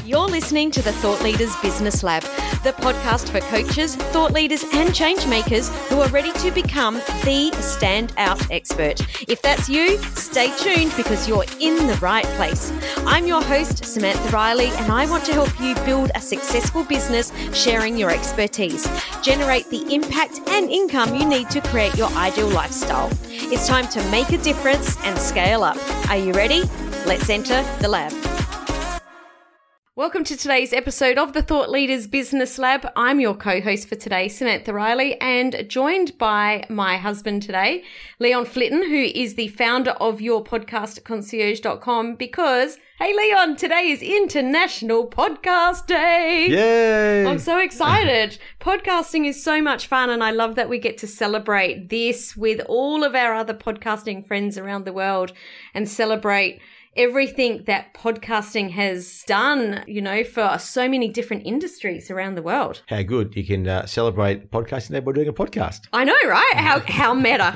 You're listening to the Thought Leaders Business Lab, the podcast for coaches, thought leaders, and change makers who are ready to become the standout expert. If that's you, stay tuned because you're in the right place. I'm your host, Samantha Riley, and I want to help you build a successful business sharing your expertise. Generate the impact and income you need to create your ideal lifestyle. It's time to make a difference and scale up. Are you ready? Let's enter the lab. Welcome to today's episode of the Thought Leaders Business Lab. I'm your co-host for today, Samantha Riley, and joined by my husband today, Leon Flitton, who is the founder of your podcast at concierge.com because, hey Leon, today is International Podcast Day. Yay! I'm so excited. Podcasting is so much fun, and I love that we get to celebrate this with all of our other podcasting friends around the world and celebrate everything that podcasting has done, for so many different industries around the world. How good. You can celebrate podcasting day by doing a podcast. I know, right? How meta.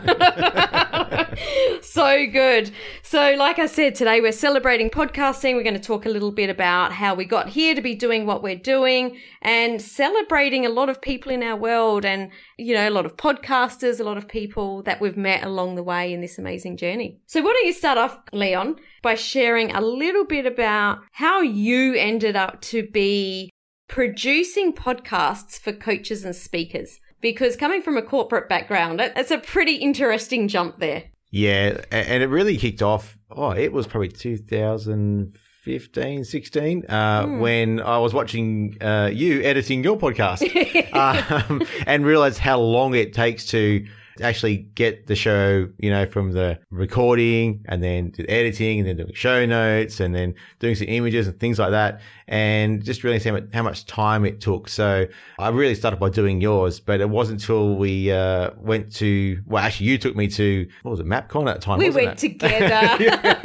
So good. So like I said, today we're celebrating podcasting. We're going to talk a little bit about how we got here to be doing what we're doing and celebrating a lot of people in our world and, a lot of podcasters, a lot of people that we've met along the way in this amazing journey. So why don't you start off, Leon, by sharing a little bit about how you ended up to be producing podcasts for coaches and speakers? Because coming from a corporate background, it's a pretty interesting jump there. Yeah, and it really kicked off, it was probably 2015, 16, when I was watching you editing your podcast and realized how long it takes to actually get the show, from the recording and then to the editing and then doing show notes and then doing some images and things like that. And just really seeing how much time it took. So I really started by doing yours, but it wasn't until we went to, actually you took me to, what was it, MapCon at the time, We wasn't went it? together. And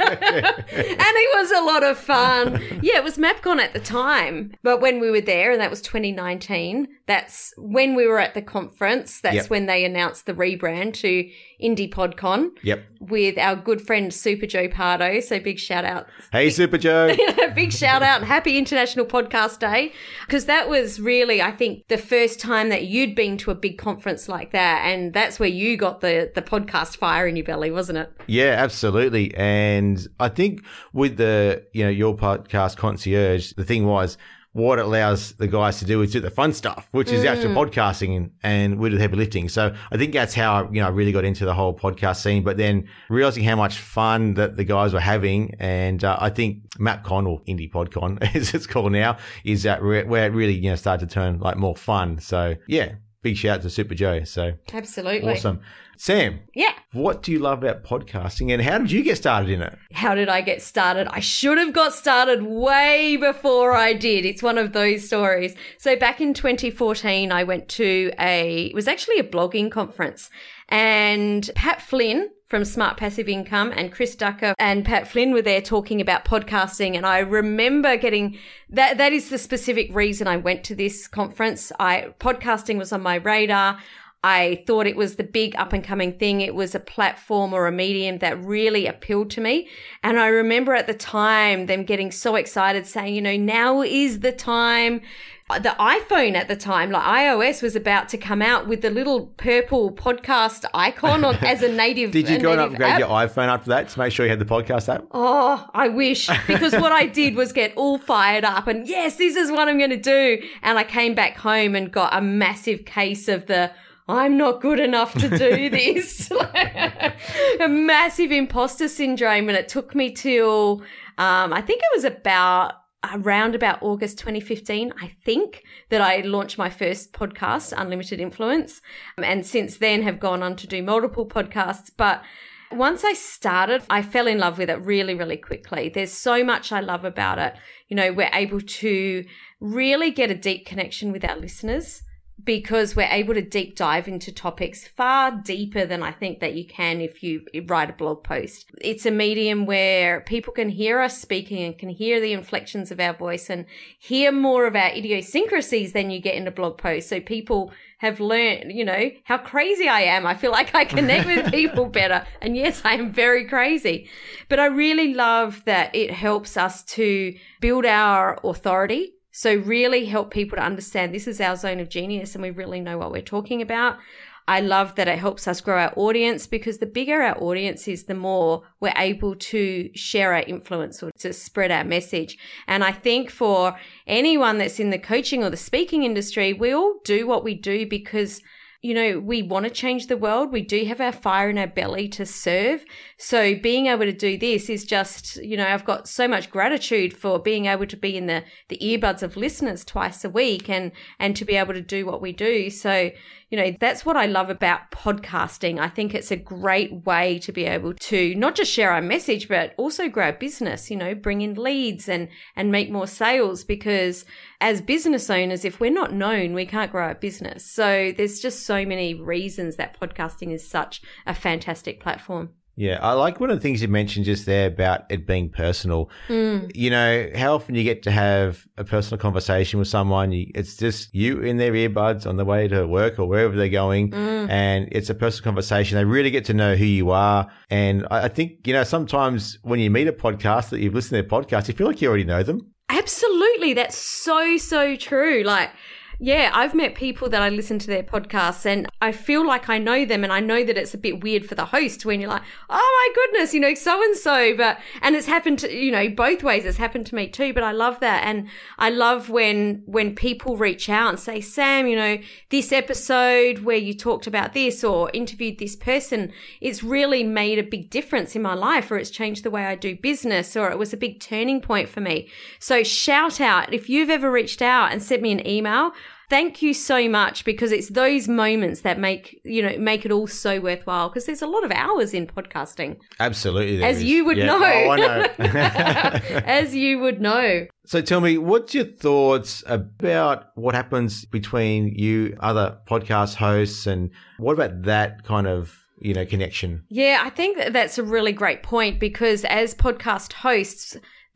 it was a lot of fun. Yeah, it was MapCon at the time. But when we were there, and that was 2019, that's when we were at the conference. That's when they announced the rebrand to Indie PodCon. Yep. With our good friend Super Joe Pardo. So big shout out. Hey, Super Joe. Big shout out and happy International Podcast Day. Because that was really, I think, the first time that you'd been to a big conference like that. And that's where you got the podcast fire in your belly, wasn't it? Yeah, absolutely. And I think with the, your podcast Concierge, the thing was, what it allows the guys to do is do the fun stuff, which is actually podcasting and we do the heavy lifting. So I think that's how, I really got into the whole podcast scene, but then realizing how much fun that the guys were having. And I think MapCon, or Indie PodCon as it's called now, is that where it really, started to turn like more fun. So yeah, big shout out to Super Joe. So absolutely. Awesome. Sam, yeah. What do you love about podcasting and how did you get started in it? How did I get started? I should have got started way before I did. It's one of those stories. So back in 2014, I went to it was actually a blogging conference, and Pat Flynn from Smart Passive Income and Chris Ducker and Pat Flynn were there talking about podcasting. And I remember getting that is the specific reason I went to this conference. Podcasting was on my radar. I thought it was the big up and coming thing. It was a platform or a medium that really appealed to me. And I remember at the time them getting so excited saying, now is the time. The iPhone at the time, like iOS, was about to come out with the little purple podcast icon as a native. Did you go and upgrade app. your iPhone after that to make sure you had the podcast app? Oh, I wish, because what I did was get all fired up and yes, this is what I'm going to do. And I came back home and got a massive case of I'm not good enough to do this. A massive imposter syndrome. And it took me till, I think it was around about August 2015, I think, that I launched my first podcast, Unlimited Influence. And since then have gone on to do multiple podcasts. But once I started, I fell in love with it really, really quickly. There's so much I love about it. We're able to really get a deep connection with our listeners. because we're able to deep dive into topics far deeper than I think that you can if you write a blog post. It's a medium where people can hear us speaking and can hear the inflections of our voice and hear more of our idiosyncrasies than you get in a blog post. So people have learned, how crazy I am. I feel like I connect with people better. And yes, I am very crazy. But I really love that it helps us to build our authority. So really help people to understand this is our zone of genius and we really know what we're talking about. I love that it helps us grow our audience, because the bigger our audience is, the more we're able to share our influence or to spread our message. And I think for anyone that's in the coaching or the speaking industry, we all do what we do because we want to change the world. We do have our fire in our belly to serve. So being able to do this is just, I've got so much gratitude for being able to be in the earbuds of listeners twice a week and to be able to do what we do. So, that's what I love about podcasting. I think it's a great way to be able to not just share our message, but also grow our business, bring in leads and make more sales, because as business owners, if we're not known, we can't grow our business. So there's just so many reasons that podcasting is such a fantastic platform. Yeah, I like one of the things you mentioned just there about it being personal. How often you get to have a personal conversation with someone, it's just you in their earbuds on the way to work or wherever they're going, and it's a personal conversation. They really get to know who you are. And I think, sometimes when you meet a podcast that you've listened to their podcast, you feel like you already know them. Absolutely. That's so, so true. Yeah, I've met people that I listen to their podcasts and I feel like I know them, and I know that it's a bit weird for the host when you're like, oh my goodness, so-and-so. And it's happened to, both ways. It's happened to me too, but I love that. And I love when people reach out and say, Sam, this episode where you talked about this or interviewed this person, it's really made a big difference in my life, or it's changed the way I do business, or it was a big turning point for me. So shout out if you've ever reached out and sent me an email. Thank you so much, because it's those moments that make it all so worthwhile, because there's a lot of hours in podcasting. Absolutely. As you would know. Oh, I know. As you would know. So tell me, what's your thoughts about what happens between you, other podcast hosts, and what about that kind of connection? Yeah, I think that's a really great point, because as podcast hosts,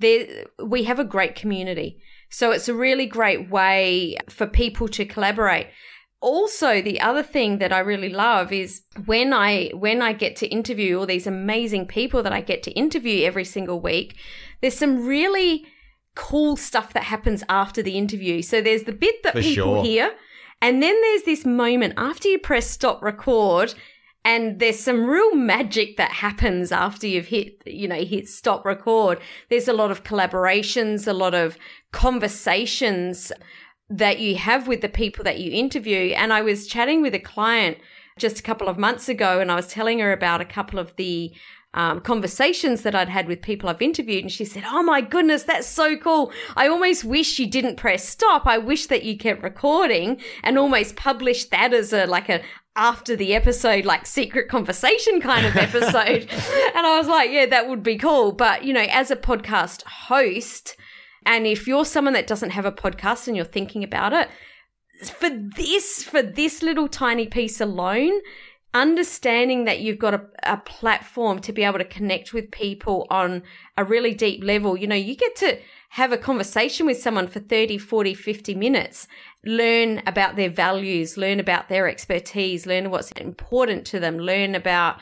we have a great community. So it's a really great way for people to collaborate. Also, the other thing that I really love is when I get to interview all these amazing people that I get to interview every single week, there's some really cool stuff that happens after the interview. So there's the bit that people hear, and then there's this moment after you press stop record, and there's some real magic that happens after you've hit stop record. There's a lot of collaborations, a lot of conversations that you have with the people that you interview. And I was chatting with a client just a couple of months ago, and I was telling her about a couple of the conversations that I'd had with people I've interviewed. And she said, oh my goodness, that's so cool. I almost wish you didn't press stop. I wish that you kept recording and almost published that as a after the episode, secret conversation kind of episode. And I was like, yeah, that would be cool. But, as a podcast host, and if you're someone that doesn't have a podcast and you're thinking about it, for this little tiny piece alone, understanding that you've got a platform to be able to connect with people on a really deep level, you get to have a conversation with someone for 30, 40, 50 minutes, learn about their values, learn about their expertise, learn what's important to them, learn about,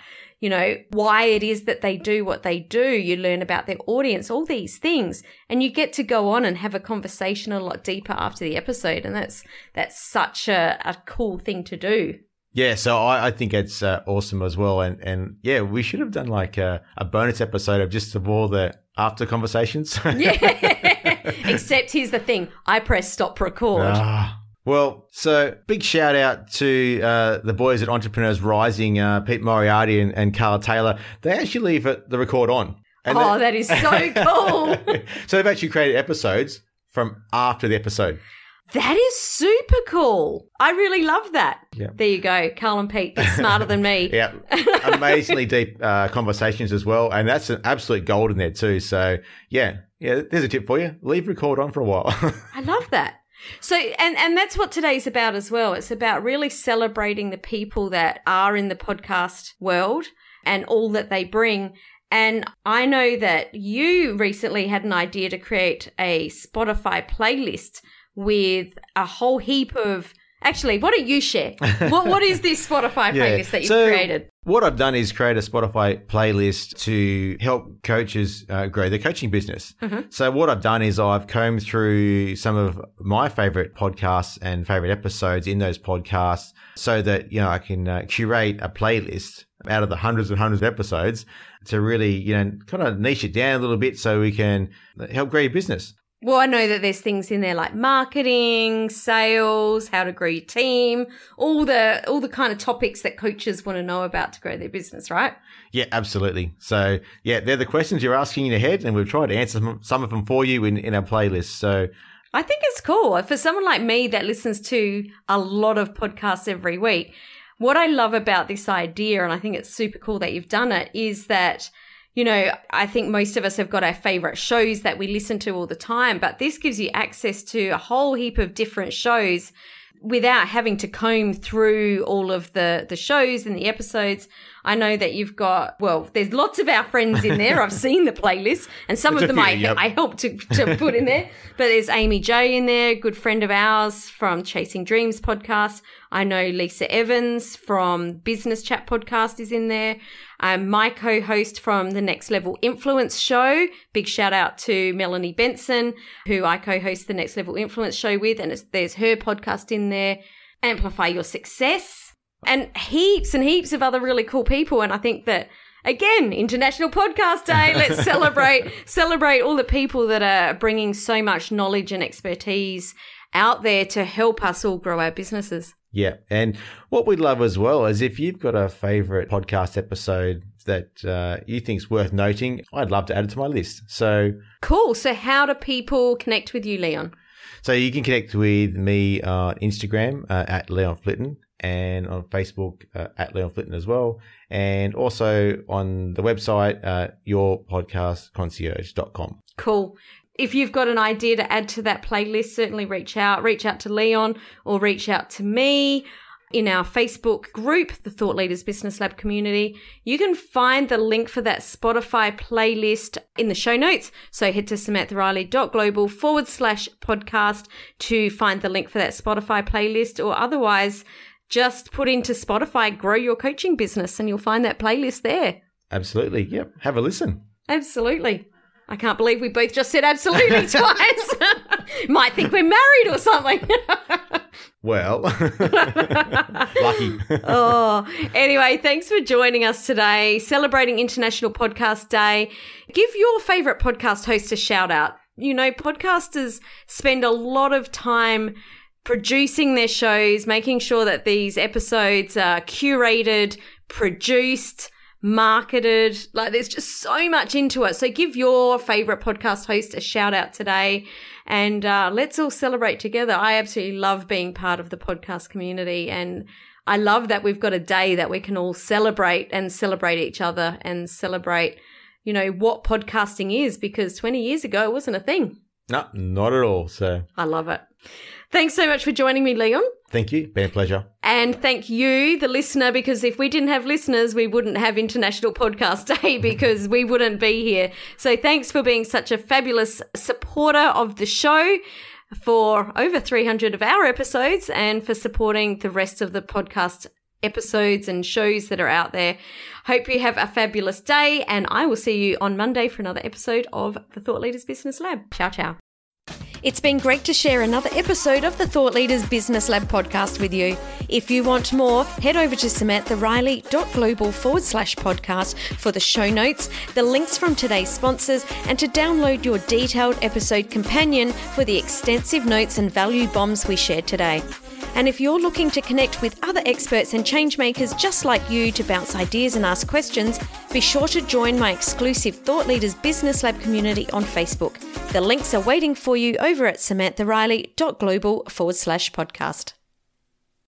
why it is that they do what they do. You learn about their audience, all these things, and you get to go on and have a conversation a lot deeper after the episode. And that's such a cool thing to do. Yeah, so I think it's awesome as well. And yeah, we should have done a bonus episode of all the after conversations. Yeah, except here's the thing. I press stop record. Well, so big shout out to the boys at Entrepreneurs Rising, Pete Moriarty and Carl Taylor. They actually leave the record on. And that is so cool. So they've actually created episodes from after the episode. That is super cool. I really love that. Yeah. There you go. Carl and Pete, they're smarter than me. Yeah. Amazingly deep conversations as well. And that's an absolute gold in there too. So, yeah, there's a tip for you. Leave record on for a while. I love that. So, and that's what today's about as well. It's about really celebrating the people that are in the podcast world and all that they bring. And I know that you recently had an idea to create a Spotify playlist with a whole heap of... Actually, why don't you share? What is this Spotify playlist that you've created? What I've done is create a Spotify playlist to help coaches grow their coaching business. Mm-hmm. So what I've done is I've combed through some of my favorite podcasts and favorite episodes in those podcasts so that, I can curate a playlist out of the hundreds and hundreds of episodes to really, kind of niche it down a little bit so we can help grow your business. Well, I know that there's things in there like marketing, sales, how to grow your team, all the kind of topics that coaches want to know about to grow their business, right? Yeah, absolutely. So, they're the questions you're asking in your head, and we've tried to answer some of them for you in our playlist. So, I think it's cool. For someone like me that listens to a lot of podcasts every week, what I love about this idea, and I think it's super cool that you've done it, is that I think most of us have got our favorite shows that we listen to all the time, but this gives you access to a whole heap of different shows without having to comb through all of the shows and the episodes. I know that you've got, there's lots of our friends in there. I've seen the playlist, and some of them I helped to put in there. But there's Amy J in there, good friend of ours from Chasing Dreams podcast. I know Lisa Evans from Business Chat podcast is in there. My co-host from the Next Level Influence show. Big shout out to Melanie Benson, who I co-host the Next Level Influence show with, and there's her podcast in there. Amplify Your Success. And heaps of other really cool people. And I think that, again, International Podcast Day, let's celebrate all the people that are bringing so much knowledge and expertise out there to help us all grow our businesses. Yeah. And what we'd love as well is if you've got a favorite podcast episode that you think's worth noting, I'd love to add it to my list. So cool. So how do people connect with you, Leon? So you can connect with me on Instagram at Leon Flitton, and on Facebook at Leon Flitton as well, and also on the website yourpodcastconcierge.com. Cool. If you've got an idea to add to that playlist, certainly reach out to Leon or reach out to me in our Facebook group, the Thought Leaders Business Lab community. You can find the link for that Spotify playlist in the show notes. So head to samanthariley.global/podcast to find the link for that Spotify playlist, or otherwise just put into Spotify, Grow Your Coaching Business, and you'll find that playlist there. Absolutely. Yep. Have a listen. Absolutely. I can't believe we both just said absolutely twice. Might think we're married or something. Well, lucky. Anyway, thanks for joining us today, celebrating International Podcast Day. Give your favorite podcast host a shout out. Podcasters spend a lot of time producing their shows, making sure that these episodes are curated, produced, marketed. Like, there's just so much into it. So give your favorite podcast host a shout out today, and let's all celebrate together. I absolutely love being part of the podcast community, and I love that we've got a day that we can all celebrate each other and celebrate, what podcasting is, because 20 years ago it wasn't a thing. No, not at all. So I love it. Thanks so much for joining me, Leon. Thank you. Been a pleasure. And thank you, the listener, because if we didn't have listeners, we wouldn't have International Podcast Day, because we wouldn't be here. So thanks for being such a fabulous supporter of the show for over 300 of our episodes, and for supporting the rest of the podcast episodes and shows that are out there. Hope you have a fabulous day, and I will see you on Monday for another episode of the Thought Leaders Business Lab. Ciao, ciao. It's been great to share another episode of the Thought Leaders Business Lab podcast with you. If you want more, head over to samanthariley.global/podcast for the show notes, the links from today's sponsors, and to download your detailed episode companion for the extensive notes and value bombs we shared today. And if you're looking to connect with other experts and changemakers just like you to bounce ideas and ask questions, be sure to join my exclusive Thought Leaders Business Lab community on Facebook. The links are waiting for you over at samanthariley.global/podcast.